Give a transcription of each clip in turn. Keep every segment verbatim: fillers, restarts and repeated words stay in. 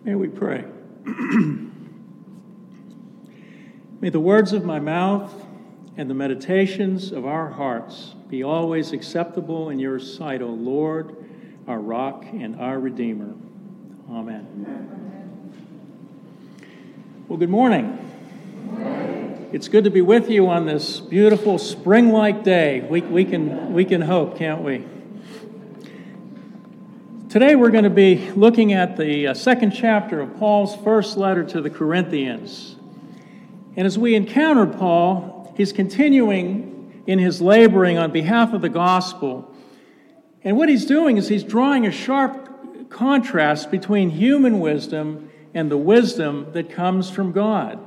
May we pray. May the words of my mouth and the meditations of our hearts be always acceptable in your sight, O Lord, our rock and our Redeemer. Amen. Well, good morning. Good morning. It's good to be with you on this beautiful spring-like day. We, we can, we can hope, can't we? Today we're going to be looking at the uh, second chapter of Paul's first letter to the Corinthians. And as we encounter Paul, he's continuing in his laboring on behalf of the gospel. And what he's doing is he's drawing a sharp contrast between human wisdom and the wisdom that comes from God.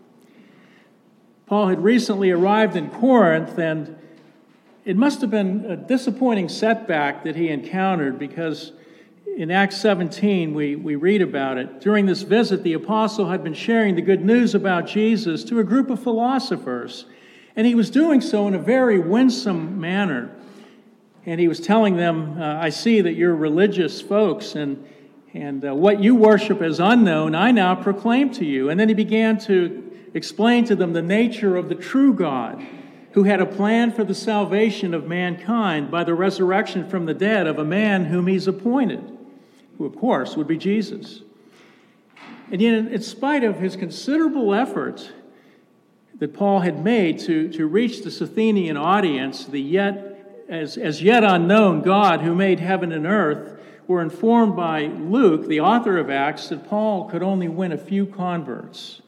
Paul had recently arrived in Corinth, and it must have been a disappointing setback that he encountered, because in Acts seventeen, we, we read about it. During this visit, the apostle had been sharing the good news about Jesus to a group of philosophers, and he was doing so in a very winsome manner. And he was telling them, uh, I see that you're religious folks, and, and uh, what you worship as unknown, I now proclaim to you. And then he began to explain to them the nature of the true God, who had a plan for the salvation of mankind by the resurrection from the dead of a man whom he's appointed, who, of course, would be Jesus. And yet, in spite of his considerable effort that Paul had made to, to reach the Athenian audience, the yet as, as yet unknown God who made heaven and earth, were informed by Luke, the author of Acts, that Paul could only win a few converts.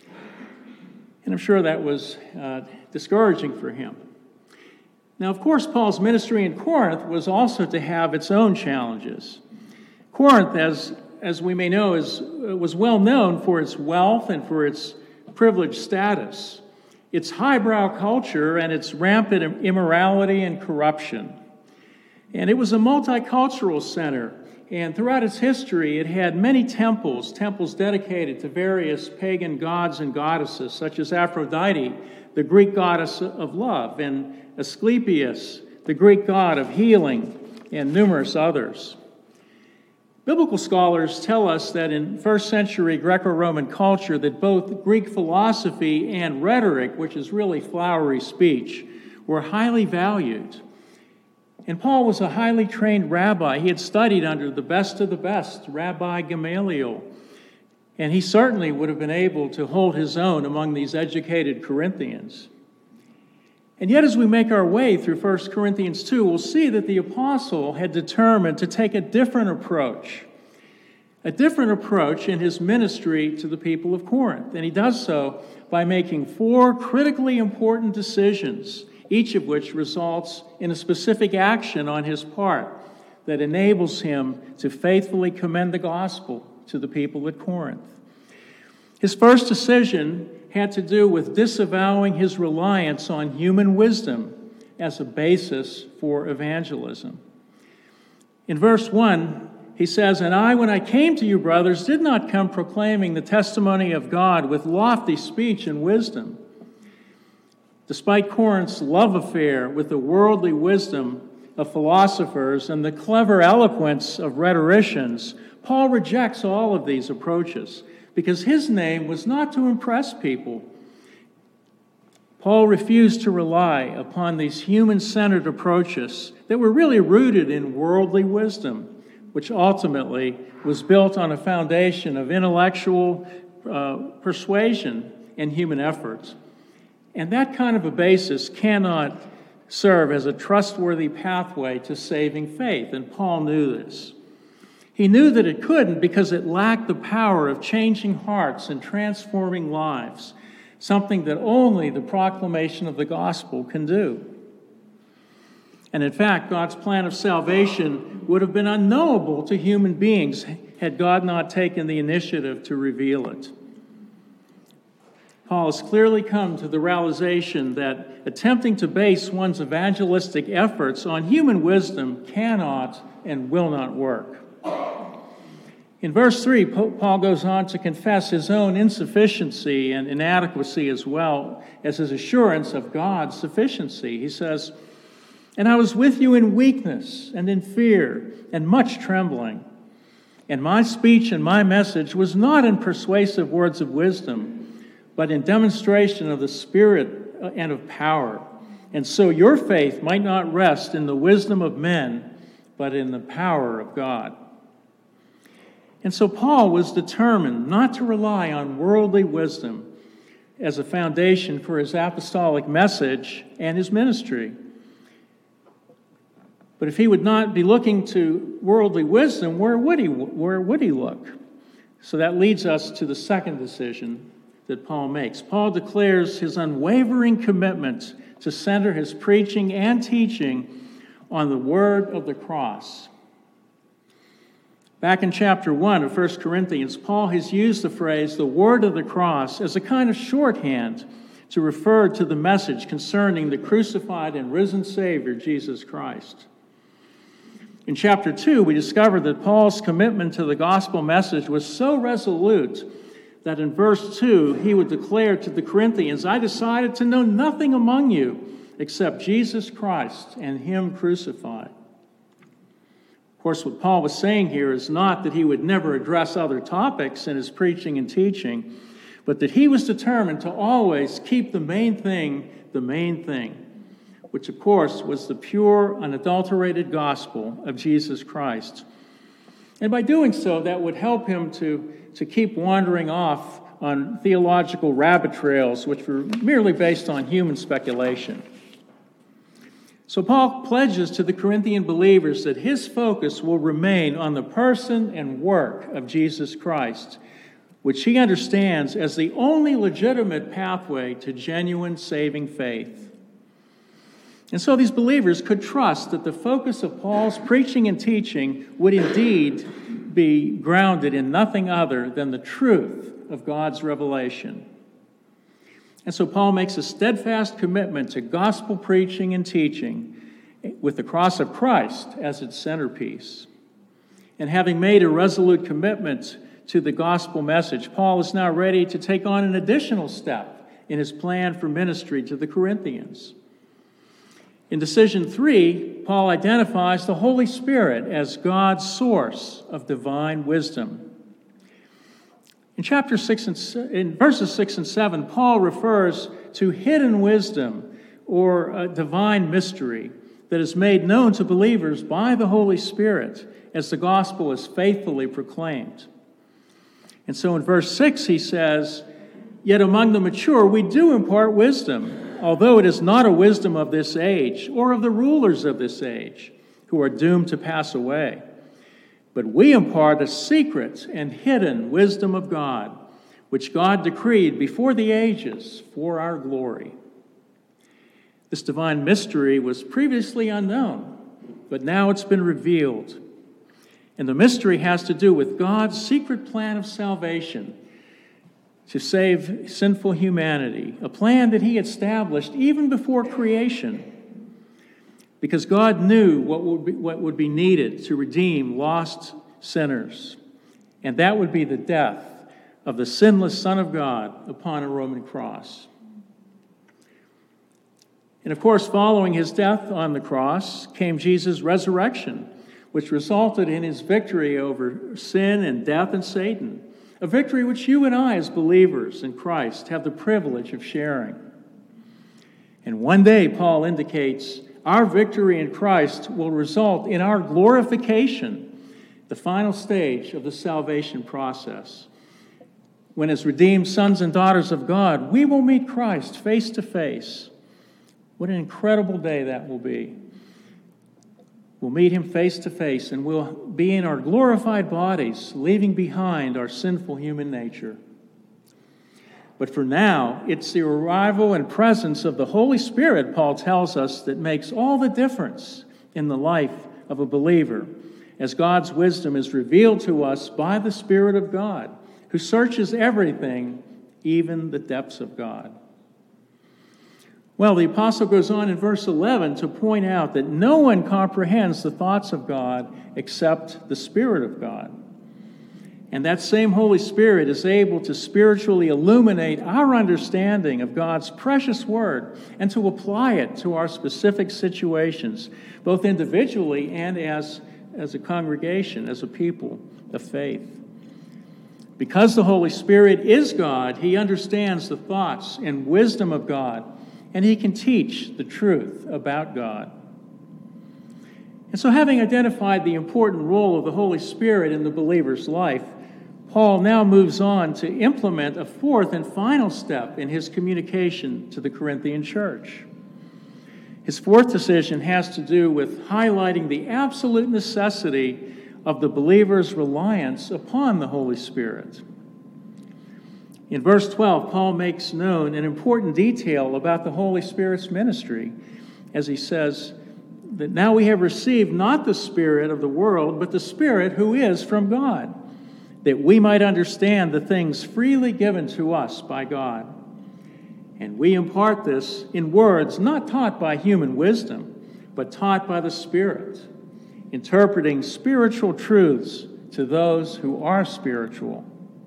And I'm sure that was uh, discouraging for him. Now, of course, Paul's ministry in Corinth was also to have its own challenges. Corinth, as, as we may know, is, was well known for its wealth and for its privileged status, its highbrow culture, and its rampant immorality and corruption. And it was a multicultural center, and throughout its history, it had many temples, temples dedicated to various pagan gods and goddesses, such as Aphrodite, the Greek goddess of love, and Asclepius, the Greek god of healing, and numerous others. Biblical scholars tell us that in first century Greco-Roman culture that both Greek philosophy and rhetoric, which is really flowery speech, were highly valued. And Paul was a highly trained rabbi. He had studied under the best of the best, Rabbi Gamaliel. And he certainly would have been able to hold his own among these educated Corinthians. And yet, as we make our way through First Corinthians two, we'll see that the apostle had determined to take a different approach, a different approach in his ministry to the people of Corinth. And he does so by making four critically important decisions, each of which results in a specific action on his part that enables him to faithfully commend the gospel to the people at Corinth. His first decision had to do with disavowing his reliance on human wisdom as a basis for evangelism. In verse one, he says, "And I, when I came to you, brothers, did not come proclaiming the testimony of God with lofty speech and wisdom." Despite Corinth's love affair with the worldly wisdom of philosophers and the clever eloquence of rhetoricians, Paul rejects all of these approaches because his name was not to impress people. Paul refused to rely upon these human-centered approaches that were really rooted in worldly wisdom, which ultimately was built on a foundation of intellectual uh, persuasion and human efforts. And that kind of a basis cannot serve as a trustworthy pathway to saving faith, and Paul knew this. He knew that it couldn't because it lacked the power of changing hearts and transforming lives, something that only the proclamation of the gospel can do. And in fact, God's plan of salvation would have been unknowable to human beings had God not taken the initiative to reveal it. Paul has clearly come to the realization that attempting to base one's evangelistic efforts on human wisdom cannot and will not work. In verse three, Paul goes on to confess his own insufficiency and inadequacy as well as his assurance of God's sufficiency. He says, "And I was with you in weakness and in fear and much trembling. And my speech and my message was not in persuasive words of wisdom, but in demonstration of the Spirit and of power. And so your faith might not rest in the wisdom of men, but in the power of God. And so Paul was determined not to rely on worldly wisdom as a foundation for his apostolic message and his ministry. But if he would not be looking to worldly wisdom, where would he, where would he look? So that leads us to the second decision that Paul makes. Paul declares his unwavering commitment to center his preaching and teaching on the word of the cross. Back in chapter one of First Corinthians, Paul has used the phrase, the word of the cross, as a kind of shorthand to refer to the message concerning the crucified and risen Savior, Jesus Christ. In chapter two, we discover that Paul's commitment to the gospel message was so resolute that in verse two, he would declare to the Corinthians, I decided to know nothing among you except Jesus Christ and Him crucified. Of course, what Paul was saying here is not that he would never address other topics in his preaching and teaching, but that he was determined to always keep the main thing the main thing, which, of course, was the pure, unadulterated gospel of Jesus Christ. And by doing so, that would help him to, to keep wandering off on theological rabbit trails, which were merely based on human speculation. So Paul pledges to the Corinthian believers that his focus will remain on the person and work of Jesus Christ, which he understands as the only legitimate pathway to genuine saving faith. And so these believers could trust that the focus of Paul's preaching and teaching would indeed be grounded in nothing other than the truth of God's revelation. And so Paul makes a steadfast commitment to gospel preaching and teaching with the cross of Christ as its centerpiece. And having made a resolute commitment to the gospel message, Paul is now ready to take on an additional step in his plan for ministry to the Corinthians. In decision three, Paul identifies the Holy Spirit as God's source of divine wisdom. In chapter six and in verses six and seven, Paul refers to hidden wisdom or a divine mystery that is made known to believers by the Holy Spirit as the gospel is faithfully proclaimed. And so in verse six he says, "Yet among the mature we do impart wisdom, although it is not a wisdom of this age or of the rulers of this age, who are doomed to pass away. But we impart a secret and hidden wisdom of God, which God decreed before the ages for our glory." This divine mystery was previously unknown, but now it's been revealed. And the mystery has to do with God's secret plan of salvation to save sinful humanity, a plan that He established even before creation, because God knew what would be, what would be needed to redeem lost sinners, and that would be the death of the sinless Son of God upon a Roman cross. And of course, following His death on the cross came Jesus' resurrection, which resulted in His victory over sin and death and Satan, a victory which you and I as believers in Christ have the privilege of sharing. And one day, Paul indicates, our victory in Christ will result in our glorification, the final stage of the salvation process, when as redeemed sons and daughters of God, we will meet Christ face to face. What an incredible day that will be. We'll meet Him face to face, and we'll be in our glorified bodies, leaving behind our sinful human nature. But for now, it's the arrival and presence of the Holy Spirit, Paul tells us, that makes all the difference in the life of a believer, as God's wisdom is revealed to us by the Spirit of God, who searches everything, even the depths of God. Well, the apostle goes on in verse eleven to point out that no one comprehends the thoughts of God except the Spirit of God. And that same Holy Spirit is able to spiritually illuminate our understanding of God's precious Word and to apply it to our specific situations, both individually and as, as a congregation, as a people, of faith. Because the Holy Spirit is God, he understands the thoughts and wisdom of God, and he can teach the truth about God. And so, having identified the important role of the Holy Spirit in the believer's life, Paul now moves on to implement a fourth and final step in his communication to the Corinthian church. His fourth decision has to do with highlighting the absolute necessity of the believer's reliance upon the Holy Spirit. In verse twelve, Paul makes known an important detail about the Holy Spirit's ministry, as he says that now we have received not the spirit of the world, but the Spirit who is from God, that we might understand the things freely given to us by God. And we impart this in words not taught by human wisdom, but taught by the Spirit, interpreting spiritual truths to those who are spiritual.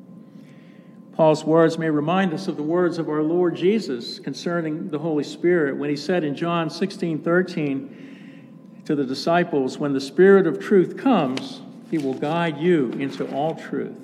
Paul's words may remind us of the words of our Lord Jesus concerning the Holy Spirit when he said in John sixteen thirteen to the disciples, "When the Spirit of truth comes, he will guide you into all truth."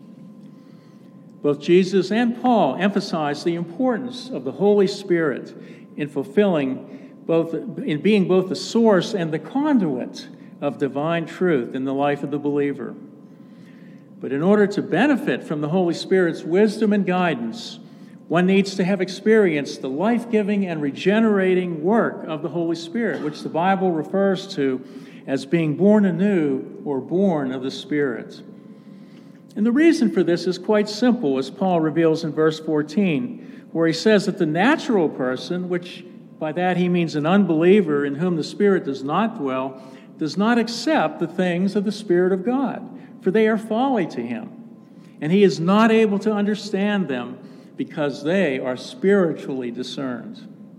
Both Jesus and Paul emphasize the importance of the Holy Spirit in fulfilling both, in being both the source and the conduit of divine truth in the life of the believer. But in order to benefit from the Holy Spirit's wisdom and guidance, one needs to have experienced the life-giving and regenerating work of the Holy Spirit, which the Bible refers to as being born anew or born of the Spirit. And the reason for this is quite simple, as Paul reveals in verse fourteen, where he says that the natural person, which by that he means an unbeliever in whom the Spirit does not dwell, does not accept the things of the Spirit of God, for they are folly to him, and he is not able to understand them because they are spiritually discerned.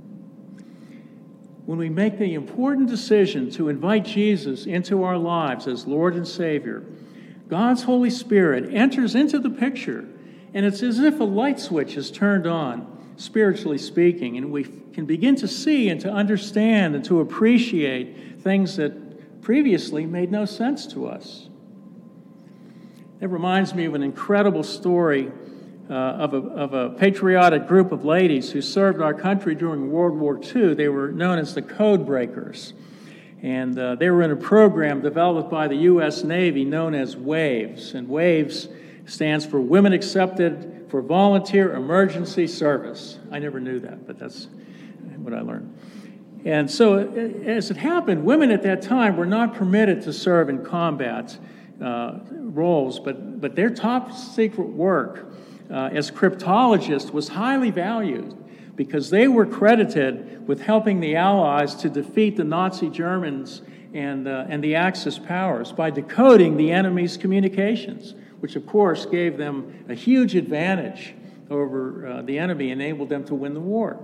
When we make the important decision to invite Jesus into our lives as Lord and Savior, God's Holy Spirit enters into the picture, and it's as if a light switch is turned on, spiritually speaking, and we can begin to see and to understand and to appreciate things that previously made no sense to us. It reminds me of an incredible story uh, of, a, of a patriotic group of ladies who served our country during World War Two. They were known as the Code Breakers. And uh, they were in a program developed by the U S Navy known as WAVES. And WAVES stands for Women Accepted for Volunteer Emergency Service. I never knew that, but that's what I learned. And so, as it happened, women at that time were not permitted to serve in combat uh, roles, but, but their top secret work uh, as cryptologists was highly valued, because they were credited with helping the Allies to defeat the Nazi Germans and, uh, and the Axis powers by decoding the enemy's communications, which of course gave them a huge advantage over uh, the enemy, enabled them to win the war.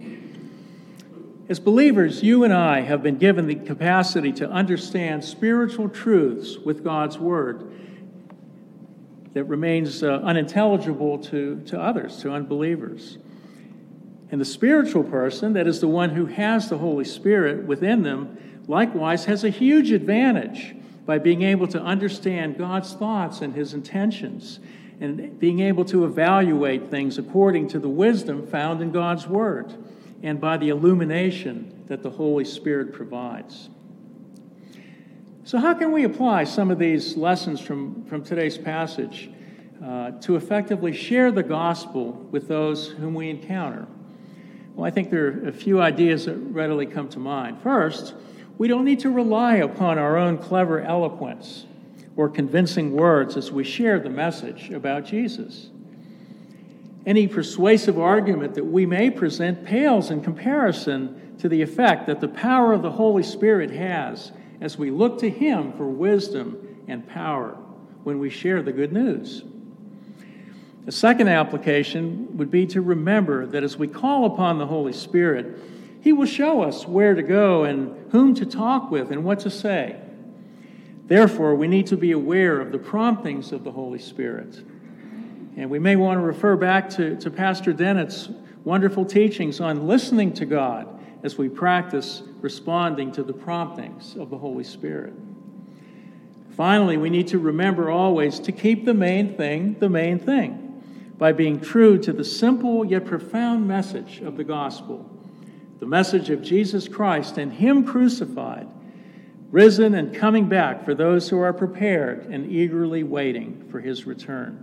As believers, you and I have been given the capacity to understand spiritual truths with God's Word that remains uh, unintelligible to, to others, to unbelievers. And the spiritual person, that is the one who has the Holy Spirit within them, likewise has a huge advantage by being able to understand God's thoughts and his intentions, and being able to evaluate things according to the wisdom found in God's Word, and by the illumination that the Holy Spirit provides. So how can we apply some of these lessons from, from today's passage uh, to effectively share the gospel with those whom we encounter? Well, I think there are a few ideas that readily come to mind. First, we don't need to rely upon our own clever eloquence or convincing words as we share the message about Jesus. Any persuasive argument that we may present pales in comparison to the effect that the power of the Holy Spirit has as we look to him for wisdom and power when we share the good news. The second application would be to remember that as we call upon the Holy Spirit, he will show us where to go and whom to talk with and what to say. Therefore, we need to be aware of the promptings of the Holy Spirit. And we may want to refer back to, to Pastor Dennett's wonderful teachings on listening to God as we practice responding to the promptings of the Holy Spirit. Finally, we need to remember always to keep the main thing the main thing by being true to the simple yet profound message of the gospel, the message of Jesus Christ and Him crucified, risen and coming back for those who are prepared and eagerly waiting for His return.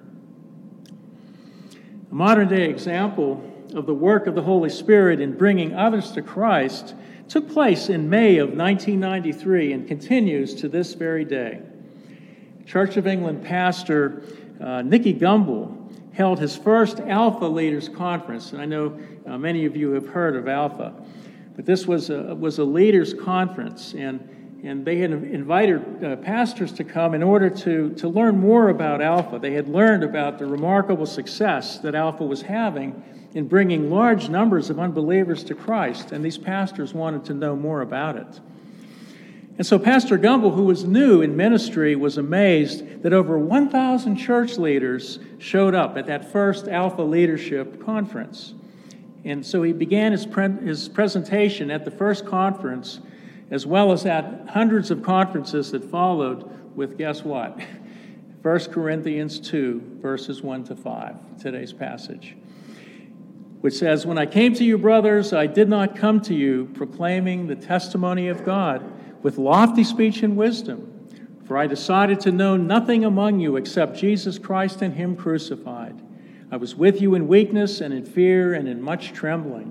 A modern-day example of the work of the Holy Spirit in bringing others to Christ took place in May of nineteen ninety-three and continues to this very day. Church of England pastor uh, Nicky Gumbel held his first Alpha Leaders Conference, and I know uh, many of you have heard of Alpha, but this was a, was a leaders conference, and And they had invited uh, pastors to come in order to, to learn more about Alpha. They had learned about the remarkable success that Alpha was having in bringing large numbers of unbelievers to Christ, and these pastors wanted to know more about it. And so Pastor Gumbel, who was new in ministry, was amazed that over one thousand church leaders showed up at that first Alpha Leadership Conference. And so he began his, pre- his presentation at the first conference, as well as at hundreds of conferences that followed, with, guess what? First Corinthians two, verses one to five, today's passage, which says, "When I came to you, brothers, I did not come to you proclaiming the testimony of God with lofty speech and wisdom, for I decided to know nothing among you except Jesus Christ and Him crucified. I was with you in weakness and in fear and in much trembling."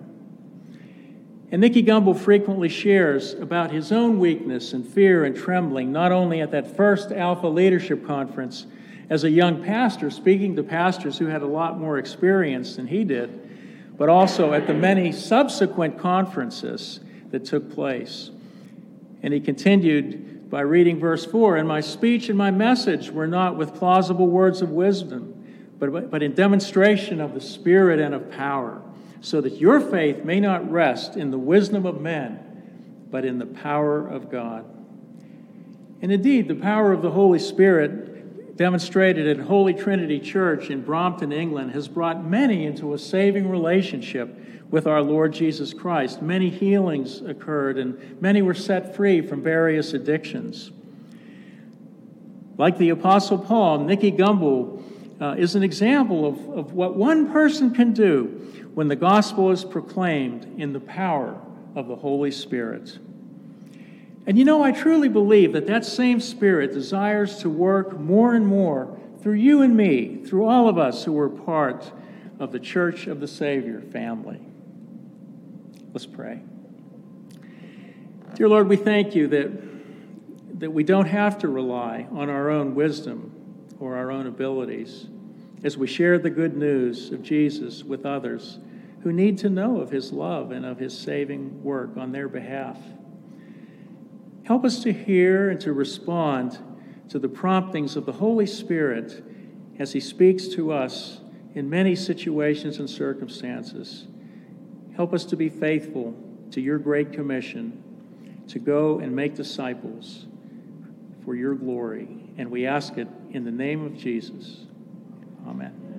And Nicky Gumbel frequently shares about his own weakness and fear and trembling, not only at that first Alpha Leadership Conference as a young pastor, speaking to pastors who had a lot more experience than he did, but also at the many subsequent conferences that took place. And he continued by reading verse four, "And my speech and my message were not with plausible words of wisdom, but, but in demonstration of the Spirit and of power, so that your faith may not rest in the wisdom of men, but in the power of God." And indeed, the power of the Holy Spirit demonstrated at Holy Trinity Church in Brompton, England, has brought many into a saving relationship with our Lord Jesus Christ. Many healings occurred, and many were set free from various addictions. Like the Apostle Paul, Nicky Gumbel uh, is an example of, of what one person can do when the gospel is proclaimed in the power of the Holy Spirit. And you know, I truly believe that that same Spirit desires to work more and more through you and me, through all of us who are part of the Church of the Savior family. Let's pray. Dear Lord, we thank you that, that we don't have to rely on our own wisdom or our own abilities as we share the good news of Jesus with others who need to know of His love and of His saving work on their behalf. Help us to hear and to respond to the promptings of the Holy Spirit as He speaks to us in many situations and circumstances. Help us to be faithful to your great commission to go and make disciples for your glory. And we ask it in the name of Jesus. Amen.